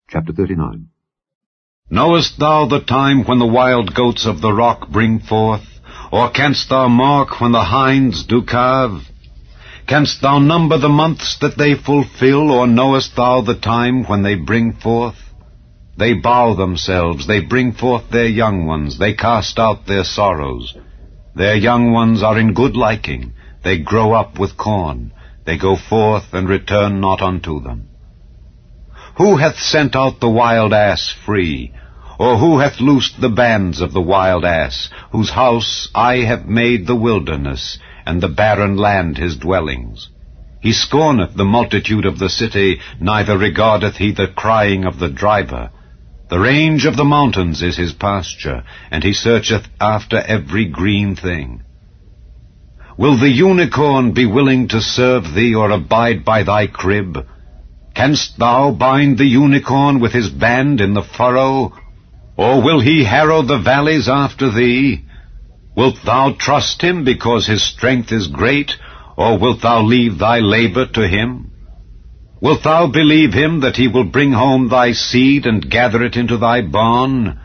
Chapter 39. Knowest thou the time when the wild goats of the rock bring forth? Or canst thou mark when the hinds do calve? Canst thou number the months that they fulfill, or knowest thou the time when they bring forth? They bow themselves, they bring forth their young ones, they cast out their sorrows. Their young ones are in good liking, they grow up with corn, they go forth and return not unto them. Who hath sent out the wild ass free? Or who hath loosed the bands of the wild ass, whose house I have made the wilderness, and the barren land his dwellings? He scorneth the multitude of the city, neither regardeth he the crying of the driver. The range of the mountains is his pasture, and he searcheth after every green thing. Will the unicorn be willing to serve thee, or abide by thy crib? Canst thou bind the unicorn with his band in the furrow? Or will he harrow the valleys after thee? Wilt thou trust him because his strength is great, or wilt thou leave thy labor to him? Wilt thou believe him that he will bring home thy seed and gather it into thy barn?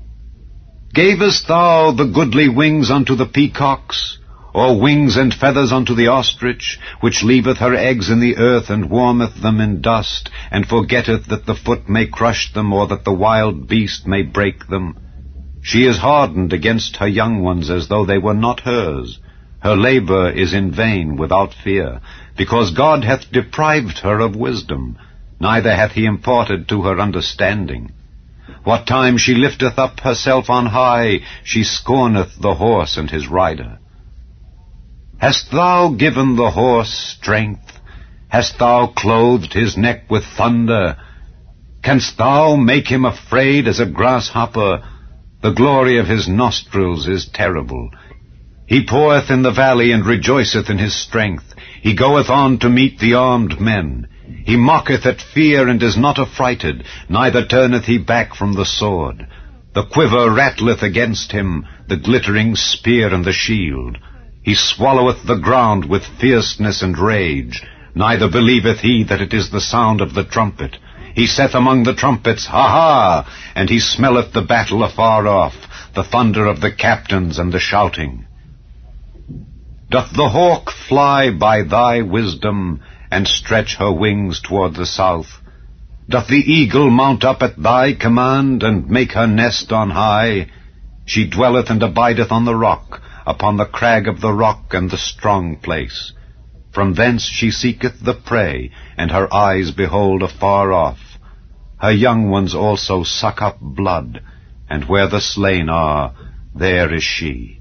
Gavest thou the goodly wings unto the peacocks, or wings and feathers unto the ostrich, which leaveth her eggs in the earth, and warmeth them in dust, and forgetteth that the foot may crush them, or that the wild beast may break them? She is hardened against her young ones, as though they were not hers. Her labor is in vain without fear, because God hath deprived her of wisdom, neither hath he imparted to her understanding. What time she lifteth up herself on high, she scorneth the horse and his rider. Hast thou given the horse strength? Hast thou clothed his neck with thunder? Canst thou make him afraid as a grasshopper? The glory of his nostrils is terrible. He poureth in the valley, and rejoiceth in his strength. He goeth on to meet the armed men. He mocketh at fear, and is not affrighted, neither turneth he back from the sword. The quiver rattleth against him, the glittering spear and the shield. He swalloweth the ground with fierceness and rage, neither believeth he that it is the sound of the trumpet. He saith among the trumpets, Ha ha! And he smelleth the battle afar off, the thunder of the captains and the shouting. Doth the hawk fly by thy wisdom, and stretch her wings toward the south? Doth the eagle mount up at thy command, and make her nest on high? She dwelleth and abideth on the rock, upon the crag of the rock and the strong place. From thence she seeketh the prey, and her eyes behold afar off. Her young ones also suck up blood, and where the slain are, there is she.